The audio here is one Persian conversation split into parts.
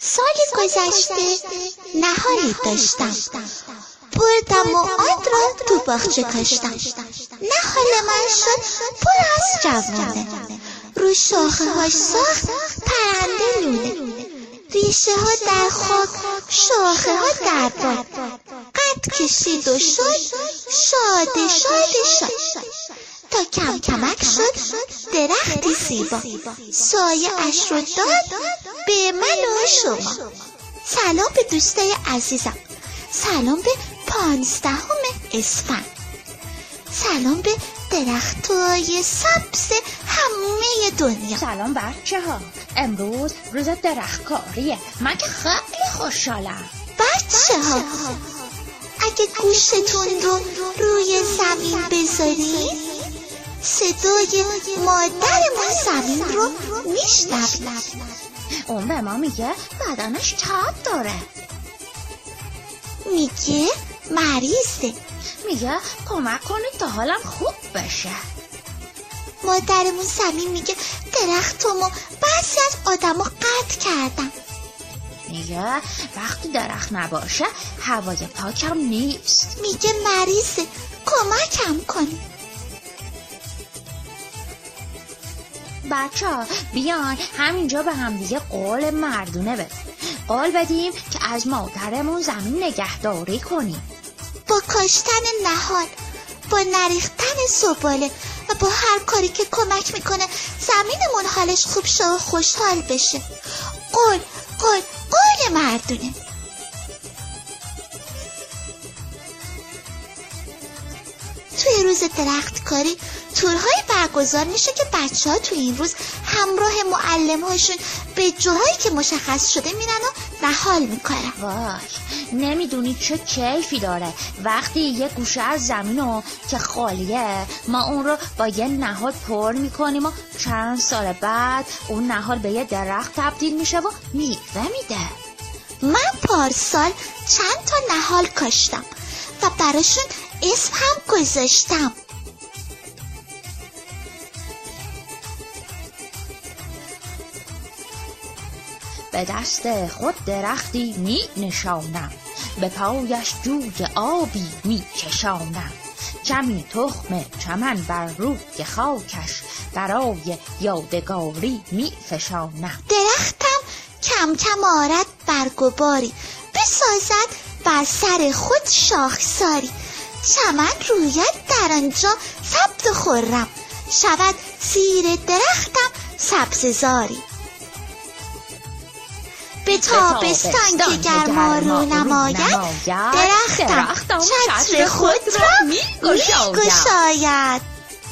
سال گذشته نهالی داشتم، بردم و آن را تو باغچه کاشتم. نهال من شد پر از جوانه، رو شاخه هاش ساخت پرنده لونه، ریشه ها در خاک، شاخه ها در باد، قد کشید و شد شاده شاده شد، تا کم کمک شد درختی زیبا، سایه اش رو داد به من و شما. سلام به دوستای عزیزم، سلام به 15 اسفند، سلام به درختای سبز همه دنیا. سلام بچه ها، امروز روز درختکاریه، من که خیلی خوشحالم. بچه ها اگه گوشتون رو روی زمین بذارید صدای مادرمون زمین رو میشنوید. اون به ما میگه بدنش تب داره، میگه مریضه، میگه کمک کنید تا حالم خوب بشه. مادرمون زمین میگه درختمو بعضی از آدمو قطع کردن، میگه وقتی درخت نباشه هوای پاکم نیست، میگه مریضه کمکم کنی. بچه ها بیان همینجا به هم دیگه قول مردونه بدیم، قول بدیم که از مادرمون زمین نگهداری کنیم، با کاشتن نهال، با نریختن زباله و با هر کاری که کمک میکنه زمینمون حالش خوب شه و خوشحال بشه. قول قول قول مردونه. توی روز درختکاری تورهای برگزار میشه که بچه ها توی این روز همراه معلم هاشون به جاهایی که مشخص شده میرن و نهال میکنن. وای نمیدونی چه کیفی داره وقتی یه گوشه از زمینو که خالیه ما اون رو با یه نهال پر میکنیم و چند سال بعد اون نهال به یه درخت تبدیل میشه و میوه میده. من پارسال چند تا نهال کاشتم و براشون اسم هم گذاشتم. به دست خود درختی می نشانم، به پایش جوی آبی می کشانم، کمی تخم چمن بر روی خاکش برای یادگاری می فشانم. درختم کم کم آرد برگباری، بسازد بر سر خود شاخساری، چمن روید در آنجا سبز و خرم، شود زیر درختم سبززاری. به تابستان که گرما رو نماید درختم چتر خود را می گشاید.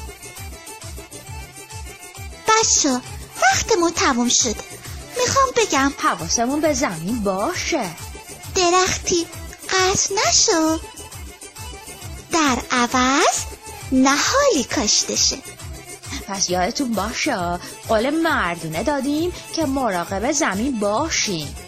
بچه وقتمون تموم شده، میخوام بگم حواسمون به زمین باشه، درختی قطع نشو، در عوض نهالی کاشته شه. پس یادتون باشه قول مردونه دادیم که مراقب زمین باشیم.